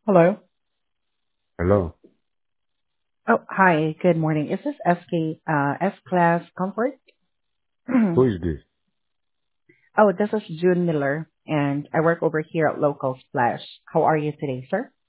Hello. Hello. Oh, hi. Good morning. Is this S-Class Comfort? Who is this? Oh, this is June Miller, and I work over here at Local Splash. How are you today, sir?